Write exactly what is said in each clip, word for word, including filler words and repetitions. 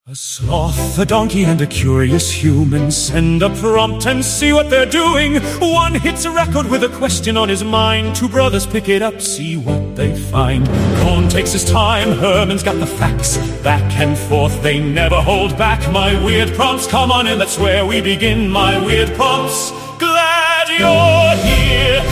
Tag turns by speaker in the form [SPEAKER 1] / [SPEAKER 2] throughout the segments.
[SPEAKER 1] A sloth, a donkey, and a curious human send a prompt and see what they're doing. One hits a record with a question on his mind. Two brothers pick it up, see what they find. Cohn takes his time, Herman's got the facts. Back and forth, they never hold back. My weird prompts, come on in, that's where we begin. My weird prompts, glad you're here.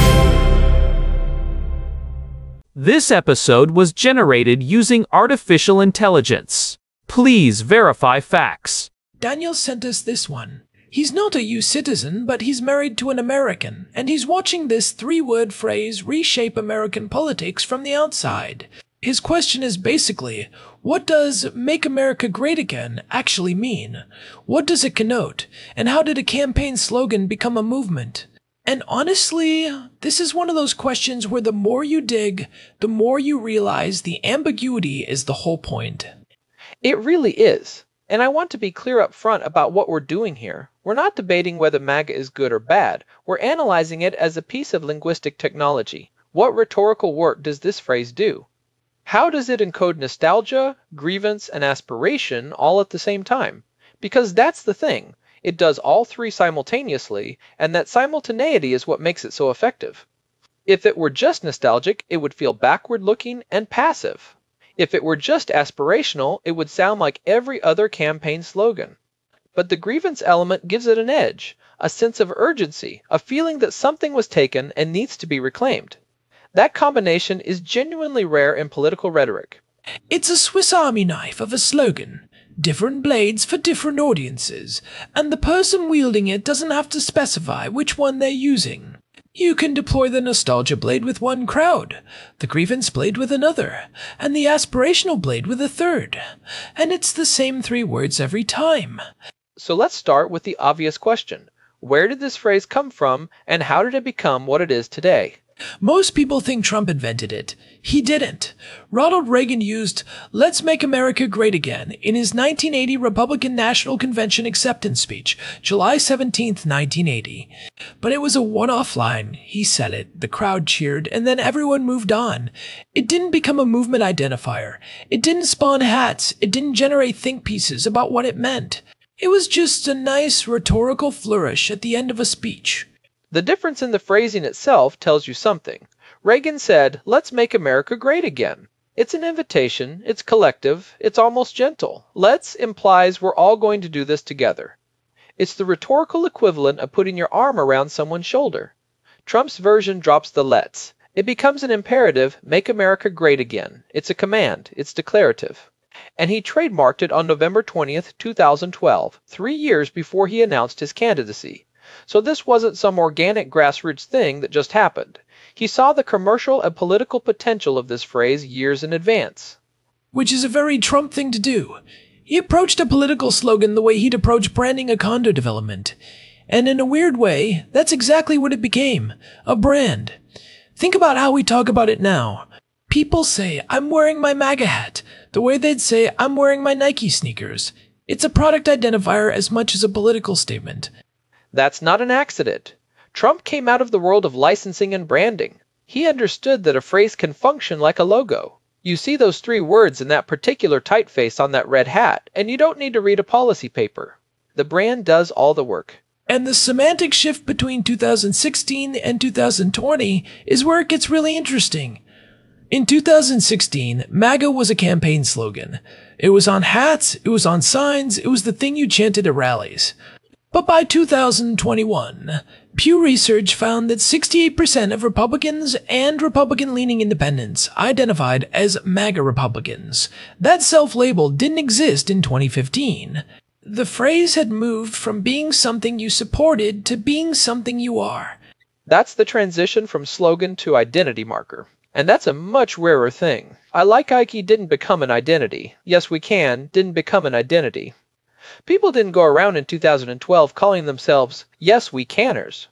[SPEAKER 2] This episode was generated using artificial intelligence. Please verify facts.
[SPEAKER 3] Daniel sent us this one. He's not a U S citizen, but he's married to an American, and he's watching this three-word phrase reshape American politics from the outside. His question is basically, what does "Make America Great Again" actually mean? What does it connote? And how did a campaign slogan become a movement? And honestly, this is one of those questions where the more you dig, the more you realize the ambiguity is the whole point.
[SPEAKER 4] It really is. And I want to be clear up front about what we're doing here. We're not debating whether MAGA is good or bad. We're analyzing it as a piece of linguistic technology. What rhetorical work does this phrase do? How does it encode nostalgia, grievance, and aspiration all at the same time? Because that's the thing. It does all three simultaneously, and that simultaneity is what makes it so effective. If it were just nostalgic, it would feel backward-looking and passive. If it were just aspirational, it would sound like every other campaign slogan. But the grievance element gives it an edge, a sense of urgency, a feeling that something was taken and needs to be reclaimed. That combination is genuinely rare in political rhetoric.
[SPEAKER 3] It's a Swiss Army knife of a slogan. Different blades for different audiences, and the person wielding it doesn't have to specify which one they're using. You can deploy the nostalgia blade with one crowd, the grievance blade with another, and the aspirational blade with a third. And it's the same three words every time.
[SPEAKER 4] So let's start with the obvious question. Where did this phrase come from, and how did it become what it is today?
[SPEAKER 3] Most people think Trump invented it. He didn't. Ronald Reagan used "Let's Make America Great Again" in his nineteen eighty Republican National Convention acceptance speech, July seventeenth, nineteen eighty. But it was a one-off line. He said it, the crowd cheered, and then everyone moved on. It didn't become a movement identifier. It didn't spawn hats. It didn't generate think pieces about what it meant. It was just a nice rhetorical flourish at the end of a speech.
[SPEAKER 4] The difference in the phrasing itself tells you something. Reagan said, "Let's make America great again." It's an invitation, it's collective, it's almost gentle. "Let's" implies we're all going to do this together. It's the rhetorical equivalent of putting your arm around someone's shoulder. Trump's version drops the "let's." It becomes an imperative, "Make America great again." It's a command, it's declarative. And he trademarked it on November twentieth, two thousand twelve, three years before he announced his candidacy. So this wasn't some organic grassroots thing that just happened. He saw the commercial and political potential of this phrase years in advance.
[SPEAKER 3] Which is a very Trump thing to do. He approached a political slogan the way he'd approach branding a condo development. And in a weird way, that's exactly what it became, a brand. Think about how we talk about it now. People say, "I'm wearing my MAGA hat," the way they'd say, "I'm wearing my Nike sneakers." It's a product identifier as much as a political statement.
[SPEAKER 4] That's not an accident. Trump came out of the world of licensing and branding. He understood that a phrase can function like a logo. You see those three words in that particular typeface on that red hat, and you don't need to read a policy paper. The brand does all the work.
[SPEAKER 3] And the semantic shift between two thousand sixteen and two thousand twenty is where it gets really interesting. In two thousand sixteen, MAGA was a campaign slogan. It was on hats, it was on signs, it was the thing you chanted at rallies. But by two thousand twenty-one, Pew Research found that sixty-eight percent of Republicans and Republican-leaning independents identified as MAGA Republicans. That self-label didn't exist in twenty fifteen. The phrase had moved from being something you supported to being something you are.
[SPEAKER 4] That's the transition from slogan to identity marker. And that's a much rarer thing. I Like Ike didn't become an identity. Yes, We Can didn't become an identity. People didn't go around in two thousand twelve calling themselves Yes We Canners.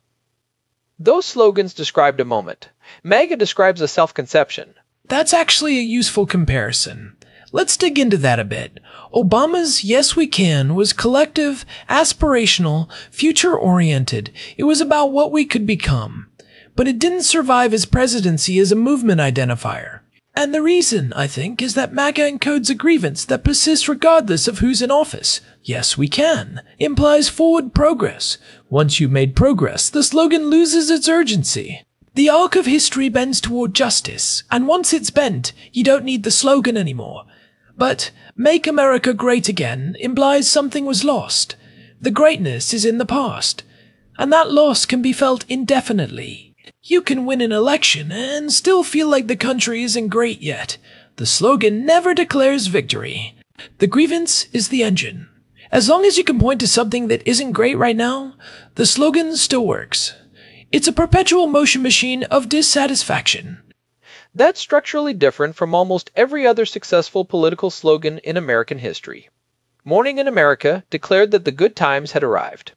[SPEAKER 4] Those slogans described a moment. MAGA describes a self-conception.
[SPEAKER 3] That's actually a useful comparison. Let's dig into that a bit. Obama's Yes We Can was collective, aspirational, future-oriented. It was about what we could become. But it didn't survive his presidency as a movement identifier. And the reason, I think, is that MAGA encodes a grievance that persists regardless of who's in office. Yes, we can implies forward progress. Once you've made progress, the slogan loses its urgency. The arc of history bends toward justice, and once it's bent, you don't need the slogan anymore. But Make America Great Again implies something was lost. The greatness is in the past, and that loss can be felt indefinitely. You can win an election and still feel like the country isn't great yet. The slogan never declares victory. The grievance is the engine. As long as you can point to something that isn't great right now, the slogan still works. It's a perpetual motion machine of dissatisfaction.
[SPEAKER 4] That's structurally different from almost every other successful political slogan in American history. Morning in America declared that the good times had arrived.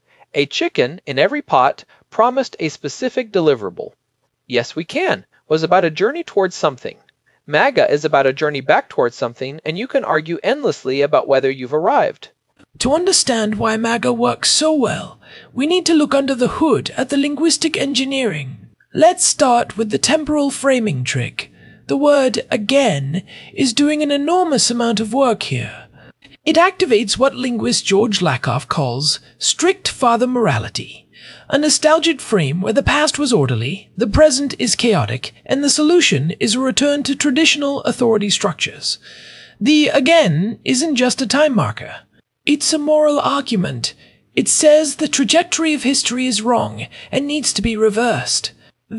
[SPEAKER 4] A chicken in every pot promised a specific deliverable. Yes, we can was about a journey towards something. MAGA is about a journey back towards something, and you can argue endlessly about whether you've arrived.
[SPEAKER 3] To understand why MAGA works so well, we need to look under the hood at the linguistic engineering. Let's start with the temporal framing trick. The word again is doing an enormous amount of work here. It activates what linguist George Lakoff calls strict father morality, a nostalgic frame where the past was orderly, the present is chaotic, and the solution is a return to traditional authority structures. The again isn't just a time marker. It's a moral argument. It says the trajectory of history is wrong and needs to be reversed.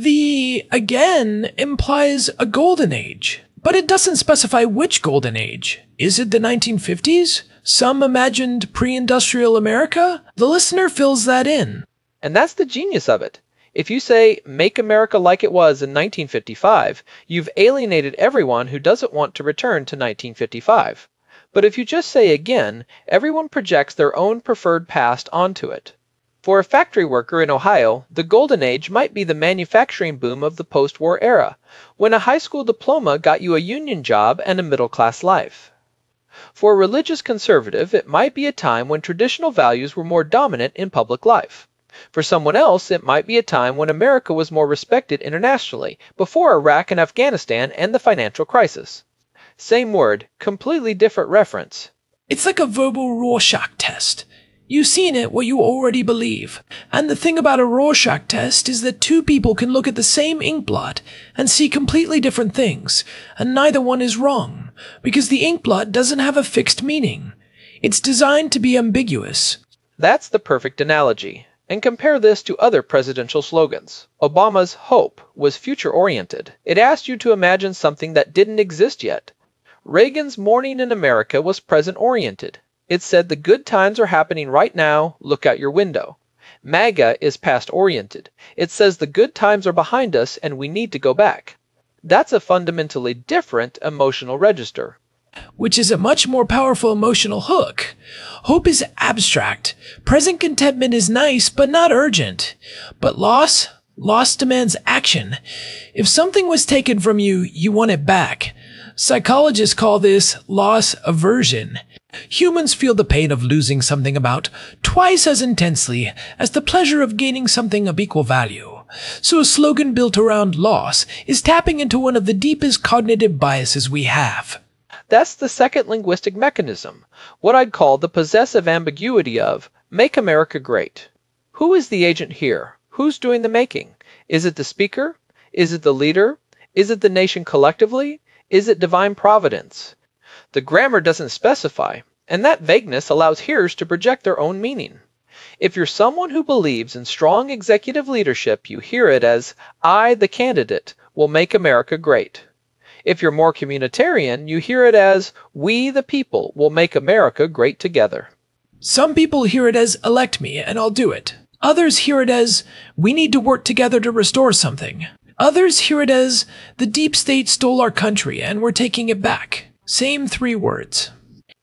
[SPEAKER 3] The again implies a golden age, but it doesn't specify which golden age. Is it the nineteen fifties? Some imagined pre-industrial America? The listener fills that in.
[SPEAKER 4] And that's the genius of it. If you say, make America like it was in nineteen fifty-five, you've alienated everyone who doesn't want to return to nineteen fifty-five. But if you just say again, everyone projects their own preferred past onto it. For a factory worker in Ohio, the golden age might be the manufacturing boom of the post-war era, when a high school diploma got you a union job and a middle-class life. For a religious conservative, it might be a time when traditional values were more dominant in public life. For someone else, it might be a time when America was more respected internationally, before Iraq and Afghanistan and the financial crisis. Same word, completely different reference.
[SPEAKER 3] It's like a verbal Rorschach test. You see in it what you already believe. And the thing about a Rorschach test is that two people can look at the same ink blot and see completely different things, and neither one is wrong, because the ink blot doesn't have a fixed meaning. It's designed to be ambiguous.
[SPEAKER 4] That's the perfect analogy. And compare this to other presidential slogans. Obama's hope was future-oriented. It asked you to imagine something that didn't exist yet. Reagan's Morning in America was present-oriented. It said the good times are happening right now, look out your window. MAGA is past-oriented. It says the good times are behind us and we need to go back. That's a fundamentally different emotional register.
[SPEAKER 3] Which is a much more powerful emotional hook. Hope is abstract. Present contentment is nice, but not urgent. But loss? Loss demands action. If something was taken from you, you want it back. Psychologists call this loss aversion. Humans feel the pain of losing something about twice as intensely as the pleasure of gaining something of equal value. So a slogan built around loss is tapping into one of the deepest cognitive biases we have.
[SPEAKER 4] That's the second linguistic mechanism, what I'd call the possessive ambiguity of make America great. Who is the agent here? Who's doing the making? Is it the speaker? Is it the leader? Is it the nation collectively? Is it divine providence? The grammar doesn't specify, and that vagueness allows hearers to project their own meaning. If you're someone who believes in strong executive leadership, you hear it as, I, the candidate, will make America great. If you're more communitarian, you hear it as, we, the people, will make America great together.
[SPEAKER 3] Some people hear it as, elect me, and I'll do it. Others hear it as, we need to work together to restore something. Others hear it as, the deep state stole our country and we're taking it back. Same three words.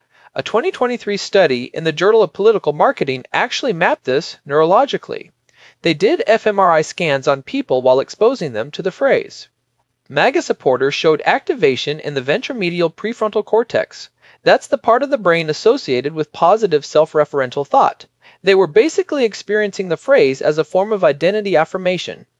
[SPEAKER 4] A twenty twenty-three study in the Journal of Political Marketing actually mapped this neurologically. They did fMRI scans on people while exposing them to the phrase. MAGA supporters showed activation in the ventromedial prefrontal cortex. That's the part of the brain associated with positive self-referential thought. They were basically experiencing the phrase as a form of identity affirmation.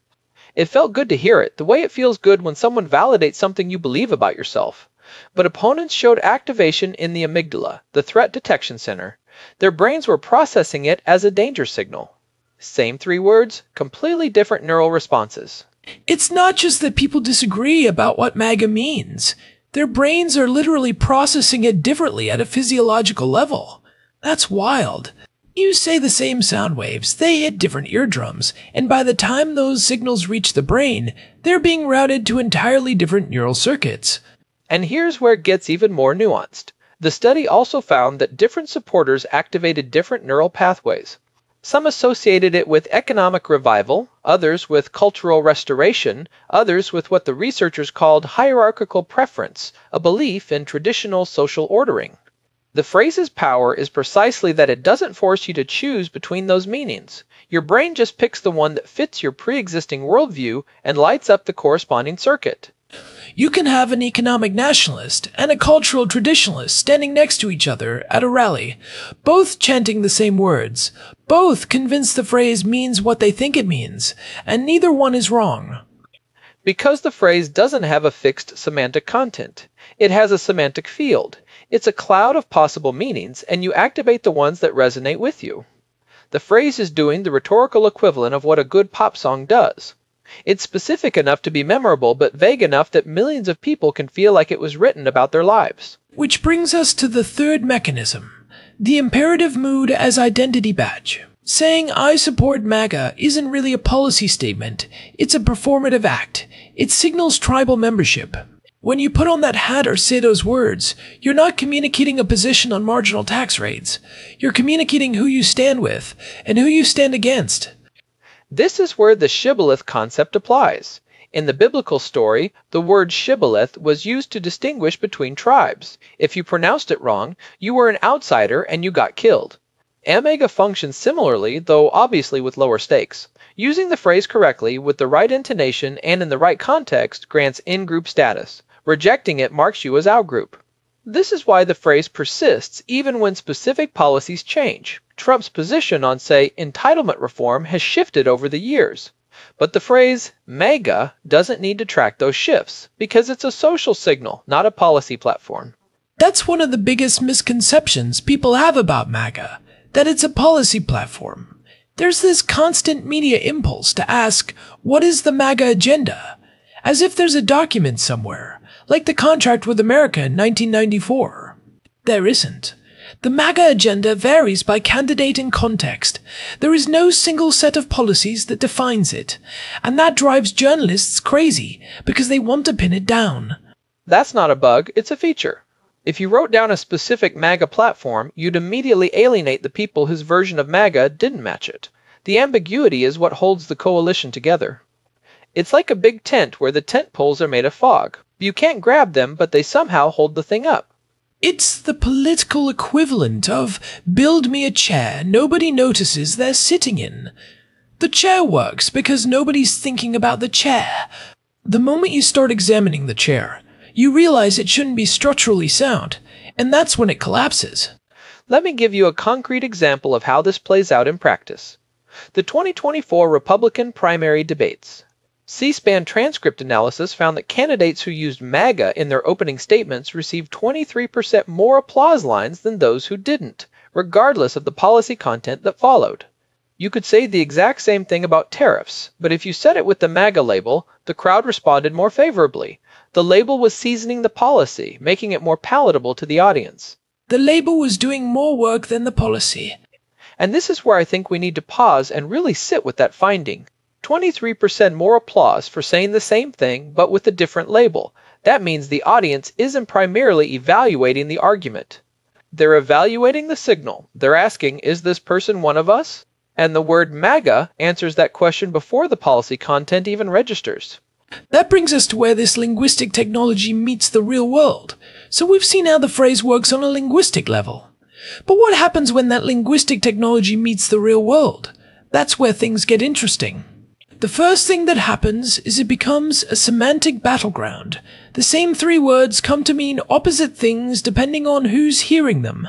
[SPEAKER 4] It felt good to hear it, the way it feels good when someone validates something you believe about yourself. But opponents showed activation in the amygdala, the threat detection center. Their brains were processing it as a danger signal. Same three words, completely different neural responses.
[SPEAKER 3] It's not just that people disagree about what MAGA means. Their brains are literally processing it differently at a physiological level. That's wild. You say the same sound waves, they hit different eardrums, and by the time those signals reach the brain, they're being routed to entirely different neural circuits.
[SPEAKER 4] And here's where it gets even more nuanced. The study also found that different supporters activated different neural pathways. Some associated it with economic revival, others with cultural restoration, others with what the researchers called hierarchical preference, a belief in traditional social ordering. The phrase's power is precisely that it doesn't force you to choose between those meanings. Your brain just picks the one that fits your pre-existing worldview and lights up the corresponding circuit.
[SPEAKER 3] You can have an economic nationalist and a cultural traditionalist standing next to each other at a rally, both chanting the same words, both convinced the phrase means what they think it means, and neither one is wrong.
[SPEAKER 4] Because the phrase doesn't have a fixed semantic content. It has a semantic field. It's a cloud of possible meanings, and you activate the ones that resonate with you. The phrase is doing the rhetorical equivalent of what a good pop song does. It's specific enough to be memorable, but vague enough that millions of people can feel like it was written about their lives.
[SPEAKER 3] Which brings us to the third mechanism, the imperative mood as identity badge. Saying I support MAGA isn't really a policy statement, it's a performative act. It signals tribal membership. When you put on that hat or say those words, you're not communicating a position on marginal tax rates. You're communicating who you stand with and who you stand against.
[SPEAKER 4] This is where the shibboleth concept applies. In the biblical story, the word shibboleth was used to distinguish between tribes. If you pronounced it wrong, you were an outsider and you got killed. MAGA functions similarly, though obviously with lower stakes. Using the phrase correctly, with the right intonation and in the right context, grants in-group status. Rejecting it marks you as out-group. This is why the phrase persists even when specific policies change. Trump's position on, say, entitlement reform has shifted over the years. But the phrase MAGA doesn't need to track those shifts, because it's a social signal, not a policy platform.
[SPEAKER 3] That's one of the biggest misconceptions people have about MAGA, that it's a policy platform. There's this constant media impulse to ask, what is the MAGA agenda? As if there's a document somewhere, like the contract with America in nineteen ninety-four. There isn't. The MAGA agenda varies by candidate and context. There is no single set of policies that defines it, and that drives journalists crazy because they want to pin it down.
[SPEAKER 4] That's not a bug, it's a feature. If you wrote down a specific MAGA platform, you'd immediately alienate the people whose version of MAGA didn't match it. The ambiguity is what holds the coalition together. It's like a big tent where the tent poles are made of fog. You can't grab them, but they somehow hold the thing up.
[SPEAKER 3] It's the political equivalent of build me a chair nobody notices they're sitting in. The chair works because nobody's thinking about the chair. The moment you start examining the chair, you realize it shouldn't be structurally sound, and that's when it collapses.
[SPEAKER 4] Let me give you a concrete example of how this plays out in practice. The twenty twenty-four Republican primary debates. C-SPAN transcript analysis found that candidates who used MAGA in their opening statements received twenty-three percent more applause lines than those who didn't, regardless of the policy content that followed. You could say the exact same thing about tariffs, but if you said it with the MAGA label, the crowd responded more favorably. The label was seasoning the policy, making it more palatable to the audience.
[SPEAKER 3] The label was doing more work than the policy.
[SPEAKER 4] And this is where I think we need to pause and really sit with that finding. twenty-three percent more applause for saying the same thing, but with a different label. That means the audience isn't primarily evaluating the argument. They're evaluating the signal. They're asking, is this person one of us? And the word MAGA answers that question before the policy content even registers.
[SPEAKER 3] That brings us to where this linguistic technology meets the real world. So we've seen how the phrase works on a linguistic level. But what happens when that linguistic technology meets the real world? That's where things get interesting. The first thing that happens is it becomes a semantic battleground. The same three words come to mean opposite things depending on who's hearing them.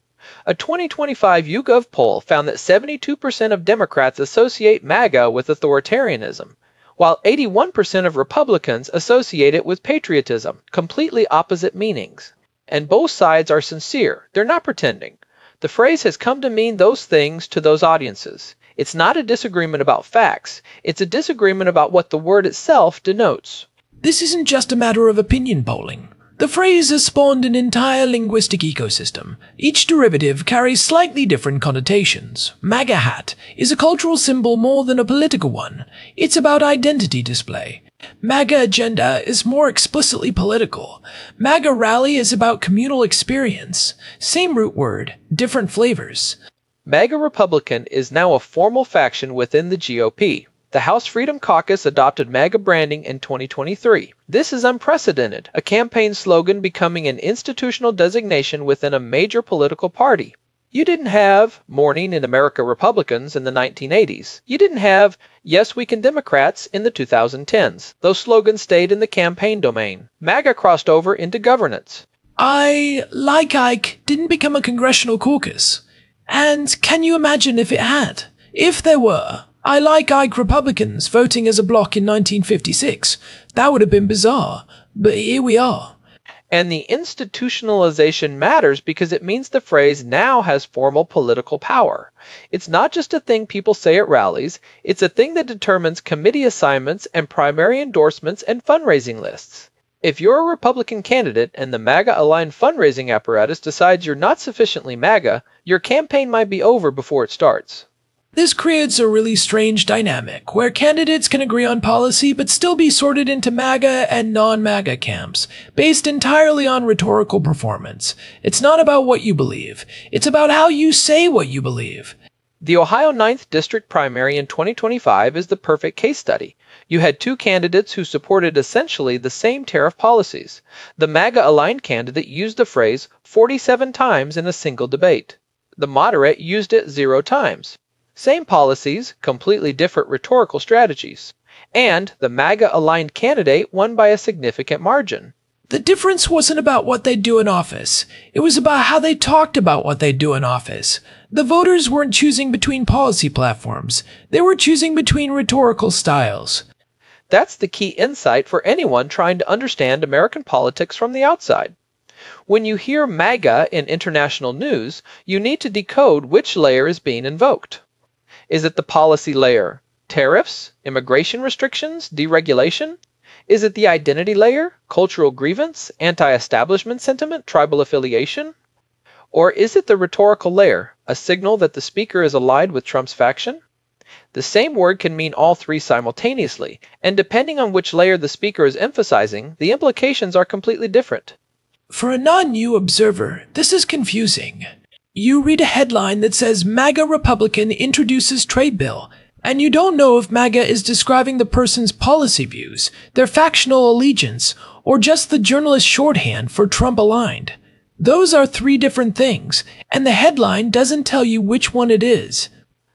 [SPEAKER 4] A twenty twenty-five YouGov poll found that seventy-two percent of Democrats associate MAGA with authoritarianism, while eighty-one percent of Republicans associate it with patriotism, completely opposite meanings. And both sides are sincere, they're not pretending. The phrase has come to mean those things to those audiences. It's not a disagreement about facts, it's a disagreement about what the word itself denotes.
[SPEAKER 3] This isn't just a matter of opinion polling. The phrase has spawned an entire linguistic ecosystem. Each derivative carries slightly different connotations. MAGA hat is a cultural symbol more than a political one. It's about identity display. MAGA agenda is more explicitly political. MAGA rally is about communal experience. Same root word, different flavors.
[SPEAKER 4] MAGA Republican is now a formal faction within the G O P. The House Freedom Caucus adopted MAGA branding in twenty twenty-three. This is unprecedented, a campaign slogan becoming an institutional designation within a major political party. You didn't have Morning in America Republicans in the nineteen eighties. You didn't have Yes We Can Democrats in the two thousand tens. Those slogans stayed in the campaign domain. MAGA crossed over into governance.
[SPEAKER 3] I, like Ike, didn't become a congressional caucus. And can you imagine if it had? If there were I Like Ike Republicans voting as a bloc in nineteen fifty-six, that would have been bizarre. But here we are.
[SPEAKER 4] And the institutionalization matters because it means the phrase now has formal political power. It's not just a thing people say at rallies, it's a thing that determines committee assignments and primary endorsements and fundraising lists. If you're a Republican candidate and the MAGA-aligned fundraising apparatus decides you're not sufficiently MAGA, your campaign might be over before it starts.
[SPEAKER 3] This creates a really strange dynamic, where candidates can agree on policy but still be sorted into MAGA and non-MAGA camps, based entirely on rhetorical performance. It's not about what you believe, it's about how you say what you believe.
[SPEAKER 4] The Ohio ninth District primary in twenty twenty-five is the perfect case study. You had two candidates who supported essentially the same tariff policies. The MAGA-aligned candidate used the phrase forty-seven times in a single debate. The moderate used it zero times. Same policies, completely different rhetorical strategies. And the MAGA-aligned candidate won by a significant margin.
[SPEAKER 3] The difference wasn't about what they'd do in office. It was about how they talked about what they'd do in office. The voters weren't choosing between policy platforms. They were choosing between rhetorical styles.
[SPEAKER 4] That's the key insight for anyone trying to understand American politics from the outside. When you hear MAGA in international news, you need to decode which layer is being invoked. Is it the policy layer? Tariffs? Immigration restrictions? Deregulation? Is it the identity layer? Cultural grievance? Anti-establishment sentiment? Tribal affiliation? Or is it the rhetorical layer, a signal that the speaker is allied with Trump's faction? The same word can mean all three simultaneously, and depending on which layer the speaker is emphasizing, the implications are completely different.
[SPEAKER 3] For a non-U observer, this is confusing. You read a headline that says MAGA Republican introduces trade bill, and you don't know if MAGA is describing the person's policy views, their factional allegiance, or just the journalist shorthand for Trump-aligned. Those are three different things, and the headline doesn't tell you which one it is.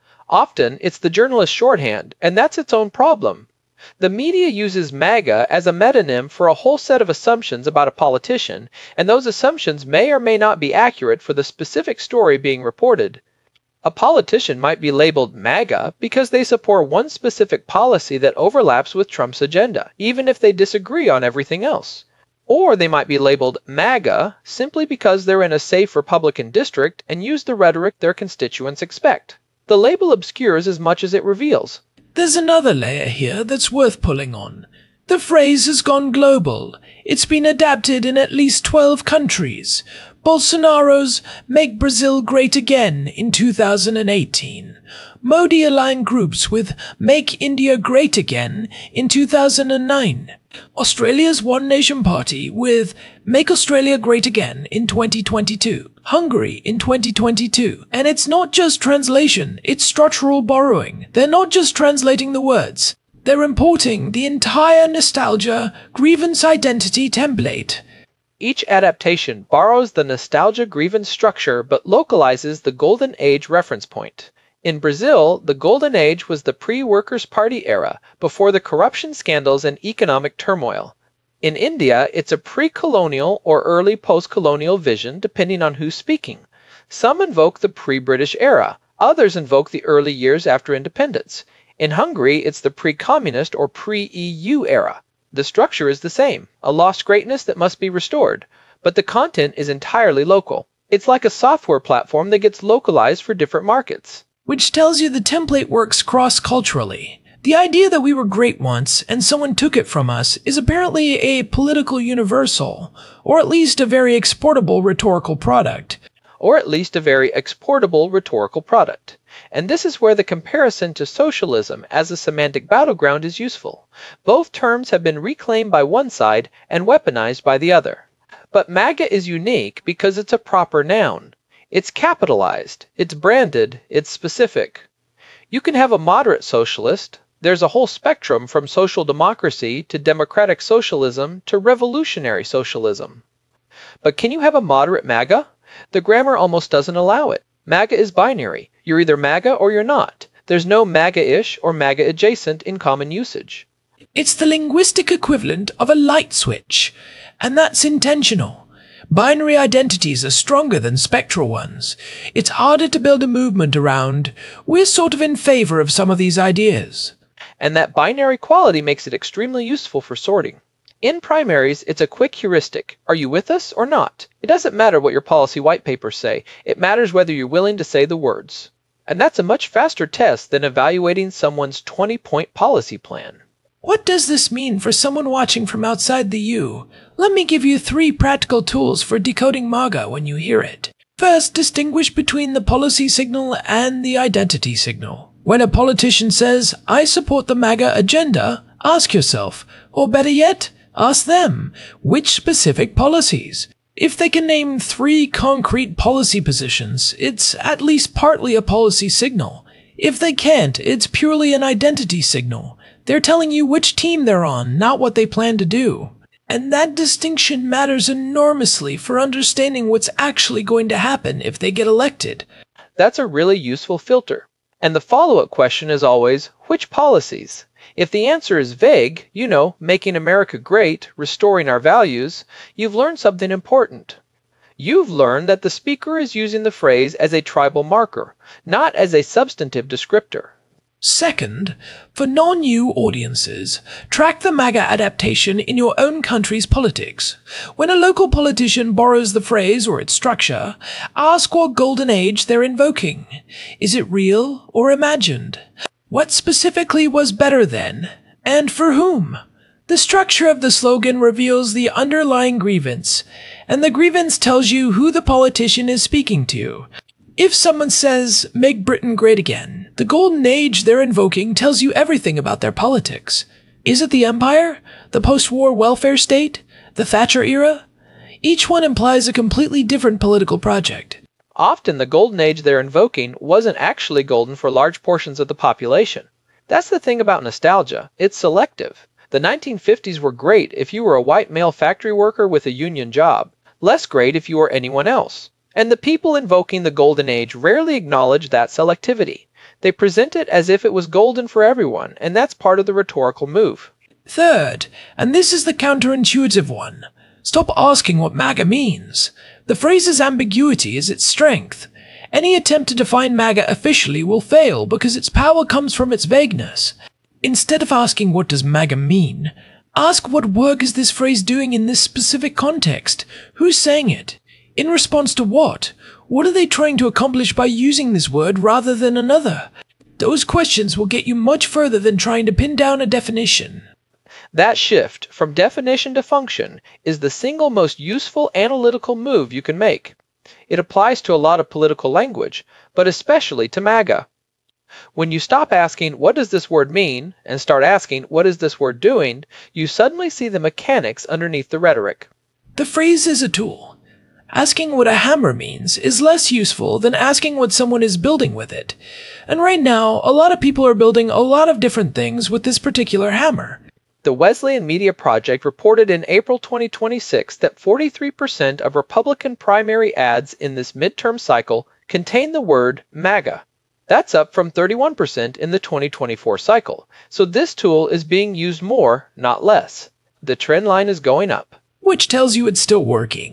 [SPEAKER 4] Often, it's the journalist shorthand, and that's its own problem. The media uses MAGA as a metonym for a whole set of assumptions about a politician, and those assumptions may or may not be accurate for the specific story being reported. A politician might be labeled MAGA because they support one specific policy that overlaps with Trump's agenda, even if they disagree on everything else. Or they might be labeled MAGA simply because they're in a safe Republican district and use the rhetoric their constituents expect. The label obscures as much as it reveals.
[SPEAKER 3] There's another layer here that's worth pulling on. The phrase has gone global. It's been adapted in at least twelve countries. Bolsonaro's Make Brazil Great Again in two thousand eighteen. Modi aligned groups with Make India Great Again in two thousand nine. Australia's One Nation Party with Make Australia Great Again in twenty twenty-two. Hungary in twenty twenty-two. And it's not just translation, it's structural borrowing. They're not just translating the words. They're importing the entire nostalgia, grievance identity template.
[SPEAKER 4] Each adaptation borrows the nostalgia grievance structure but localizes the Golden Age reference point. In Brazil, the Golden Age was the pre-Workers' Party era, before the corruption scandals and economic turmoil. In India, it's a pre-colonial or early post-colonial vision depending on who's speaking. Some invoke the pre-British era, others invoke the early years after independence. In Hungary, it's the pre-communist or pre-E U era. The structure is the same, a lost greatness that must be restored, but the content is entirely local. It's like a software platform that gets localized for different markets.
[SPEAKER 3] Which tells you the template works cross-culturally. The idea that we were great once and someone took it from us is apparently a political universal, or at least a very exportable rhetorical product.
[SPEAKER 4] Or at least a very exportable rhetorical product. And this is where the comparison to socialism as a semantic battleground is useful. Both terms have been reclaimed by one side and weaponized by the other. But MAGA is unique because it's a proper noun. It's capitalized, it's branded, it's specific. You can have a moderate socialist. There's a whole spectrum from social democracy to democratic socialism to revolutionary socialism. But can you have a moderate MAGA? The grammar almost doesn't allow it. MAGA is binary. You're either MAGA or you're not. There's no MAGA-ish or MAGA-adjacent in common usage.
[SPEAKER 3] It's the linguistic equivalent of a light switch, and that's intentional. Binary identities are stronger than spectral ones. It's harder to build a movement around. We're sort of in favor of some of these ideas.
[SPEAKER 4] And that binary quality makes it extremely useful for sorting. In primaries, it's a quick heuristic. Are you with us or not? It doesn't matter what your policy white papers say. It matters whether you're willing to say the words. And that's a much faster test than evaluating someone's twenty-point policy plan.
[SPEAKER 3] What does this mean for someone watching from outside the U? Let me give you three practical tools for decoding MAGA when you hear it. First, distinguish between the policy signal and the identity signal. When a politician says, "I support the MAGA agenda," ask yourself, or better yet, ask them, which specific policies? If they can name three concrete policy positions, it's at least partly a policy signal. If they can't, it's purely an identity signal. They're telling you which team they're on, not what they plan to do. And that distinction matters enormously for understanding what's actually going to happen if they get elected.
[SPEAKER 4] That's a really useful filter. And the follow-up question is always, which policies? If the answer is vague, you know, making America great, restoring our values, you've learned something important. You've learned that the speaker is using the phrase as a tribal marker, not as a substantive descriptor.
[SPEAKER 3] Second, for non-U audiences, track the MAGA adaptation in your own country's politics. When a local politician borrows the phrase or its structure, ask what golden age they're invoking. Is it real or imagined? What specifically was better then, and for whom? The structure of the slogan reveals the underlying grievance, and the grievance tells you who the politician is speaking to. If someone says, "Make Britain great again," the golden age they're invoking tells you everything about their politics. Is it the empire? The post-war welfare state? The Thatcher era? Each one implies a completely different political project.
[SPEAKER 4] Often the golden age they're invoking wasn't actually golden for large portions of the population. That's the thing about nostalgia. It's selective. The nineteen fifties were great if you were a white male factory worker with a union job. Less great if you were anyone else. And the people invoking the golden age rarely acknowledge that selectivity. They present it as if it was golden for everyone, and that's part of the rhetorical move.
[SPEAKER 3] Third, and this is the counterintuitive one, stop asking what MAGA means. The phrase's ambiguity is its strength. Any attempt to define MAGA officially will fail because its power comes from its vagueness. Instead of asking what does MAGA mean, ask what work is this phrase doing in this specific context? Who's saying it? In response to what? What are they trying to accomplish by using this word rather than another? Those questions will get you much further than trying to pin down a definition.
[SPEAKER 4] That shift from definition to function is the single most useful analytical move you can make. It applies to a lot of political language, but especially to MAGA. When you stop asking, "What does this word mean?" and start asking, "What is this word doing?" you suddenly see the mechanics underneath the rhetoric.
[SPEAKER 3] The phrase is a tool. Asking what a hammer means is less useful than asking what someone is building with it. And right now, a lot of people are building a lot of different things with this particular hammer.
[SPEAKER 4] The Wesleyan Media Project reported in April twenty twenty-six that forty-three percent of Republican primary ads in this midterm cycle contain the word MAGA. That's up from thirty-one percent in the twenty twenty-four cycle. So this tool is being used more, not less. The trend line is going up.
[SPEAKER 3] Which tells you it's still working.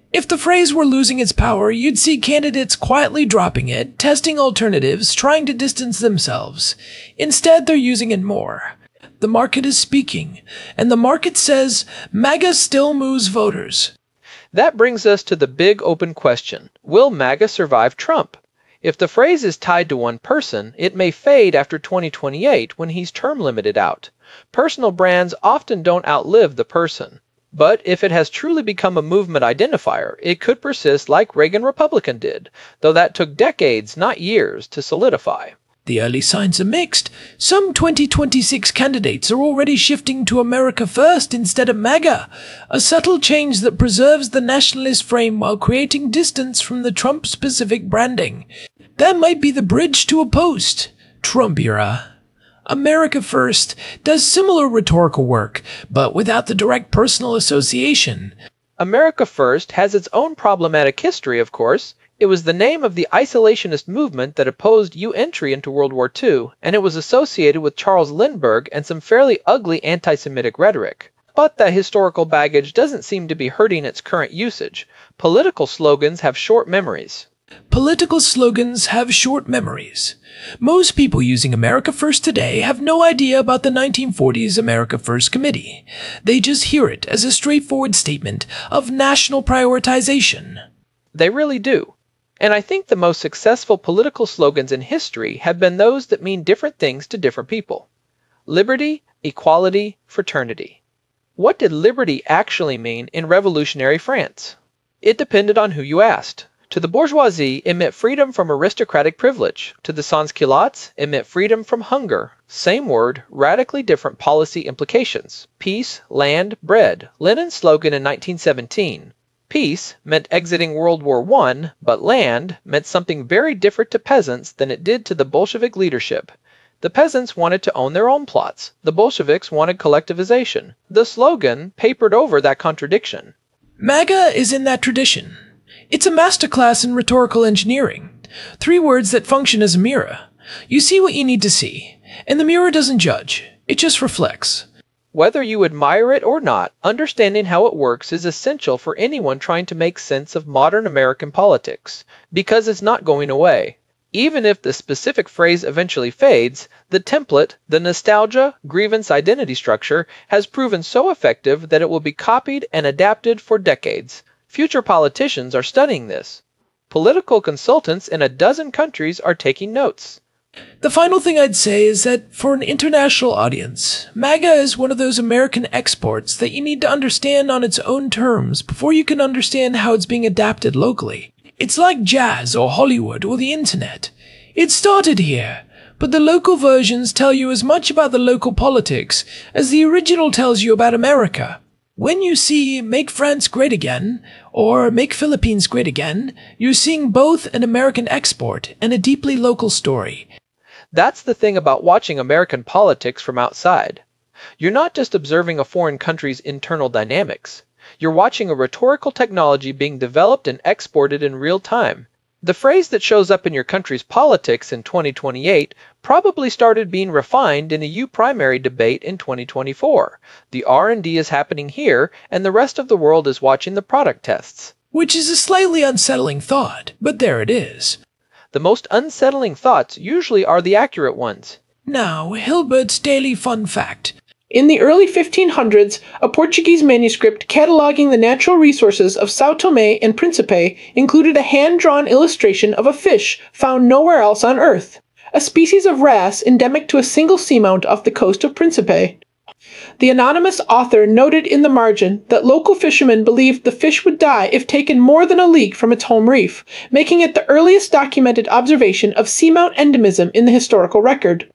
[SPEAKER 3] If the phrase were losing its power, you'd see candidates quietly dropping it, testing alternatives, trying to distance themselves. Instead, they're using it more. The market is speaking, and the market says MAGA still moves voters.
[SPEAKER 4] That brings us to the big open question. Will MAGA survive Trump? If the phrase is tied to one person, it may fade after twenty twenty-eight when he's term limited out. Personal brands often don't outlive the person. But if it has truly become a movement identifier, it could persist like Reagan Republican did, though that took decades, not years, to solidify.
[SPEAKER 3] The early signs are mixed. Some twenty twenty-six candidates are already shifting to America First instead of MAGA, a subtle change that preserves the nationalist frame while creating distance from the Trump-specific branding. That might be the bridge to a post-Trump era. America First does similar rhetorical work, but without the direct personal association.
[SPEAKER 4] America First has its own problematic history, of course. It was the name of the isolationist movement that opposed U entry into World War Two, and it was associated with Charles Lindbergh and some fairly ugly anti-Semitic rhetoric. But that historical baggage doesn't seem to be hurting its current usage. Political slogans have short memories.
[SPEAKER 3] Political slogans have short memories. Most people using America First today have no idea about the nineteen forties America First Committee. They just hear it as a straightforward statement of national prioritization.
[SPEAKER 4] They really do. And I think the most successful political slogans in history have been those that mean different things to different people. Liberty, equality, fraternity. What did liberty actually mean in revolutionary France? It depended on who you asked. To the bourgeoisie, it meant freedom from aristocratic privilege. To the sans-culottes, it meant freedom from hunger. Same word, radically different policy implications. Peace, land, bread. Lenin's slogan in nineteen seventeen. Peace meant exiting World War One, but land meant something very different to peasants than it did to the Bolshevik leadership. The peasants wanted to own their own plots. The Bolsheviks wanted collectivization. The slogan papered over that contradiction.
[SPEAKER 3] MAGA is in that tradition. It's a masterclass in rhetorical engineering. Three words that function as a mirror. You see what you need to see, and the mirror doesn't judge. It just reflects.
[SPEAKER 4] Whether you admire it or not, understanding how it works is essential for anyone trying to make sense of modern American politics, because it's not going away. Even if the specific phrase eventually fades, the template, the nostalgia, grievance identity structure, has proven so effective that it will be copied and adapted for decades. Future politicians are studying this. Political consultants in a dozen countries are taking notes.
[SPEAKER 3] The final thing I'd say is that for an international audience, MAGA is one of those American exports that you need to understand on its own terms before you can understand how it's being adapted locally. It's like jazz or Hollywood or the internet. It started here, but the local versions tell you as much about the local politics as the original tells you about America. When you see Make France Great Again or Make Philippines Great Again, you're seeing both an American export and a deeply local story.
[SPEAKER 4] That's the thing about watching American politics from outside. You're not just observing a foreign country's internal dynamics. You're watching a rhetorical technology being developed and exported in real time. The phrase that shows up in your country's politics in twenty twenty-eight probably started being refined in a U primary debate in twenty twenty-four. The R and D is happening here, and the rest of the world is watching the product tests.
[SPEAKER 3] Which is a slightly unsettling thought, but there it is.
[SPEAKER 4] The most unsettling thoughts usually are the accurate ones.
[SPEAKER 3] Now, Hilbert's Daily Fun Fact.
[SPEAKER 5] In the early fifteen hundreds, a Portuguese manuscript cataloging the natural resources of São Tomé and Príncipe included a hand-drawn illustration of a fish found nowhere else on Earth, a species of wrasse endemic to a single seamount off the coast of Príncipe. The anonymous author noted in the margin that local fishermen believed the fish would die if taken more than a league from its home reef, making it the earliest documented observation of seamount endemism in the historical record.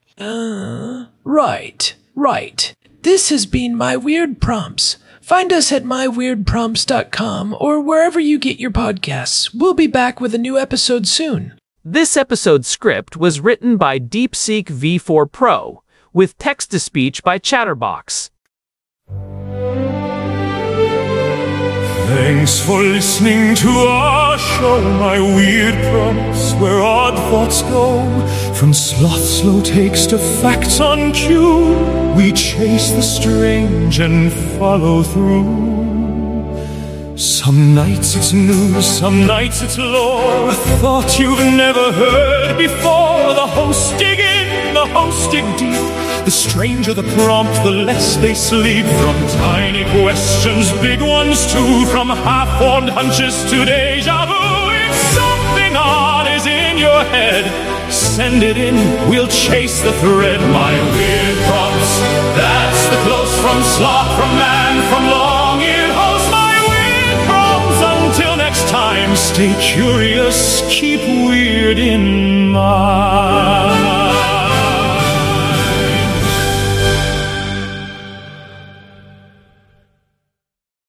[SPEAKER 3] Uh, right, right. This has been My Weird Prompts. Find us at my weird prompts dot com or wherever you get your podcasts. We'll be back with a new episode soon.
[SPEAKER 2] This episode's script was written by DeepSeek V four Pro, with text-to-speech by Chatterbox.
[SPEAKER 1] Thanks for listening to our show, My Weird Prompts, where odd thoughts go. From sloth slow takes to facts on cue, we chase the strange and follow through. Some nights it's news, some nights it's lore, a thought you've never heard before. The hosts dig in, the hosts dig deep. The stranger the prompt, the less they sleep. From tiny questions, big ones too, from half-formed hunches to deja vu. If something odd is in your head, send it in, we'll chase the thread. My weird prompts, that's the close from sloth, from man, from long-eared host. My weird prompts, until next time, stay curious, keep weird in mind.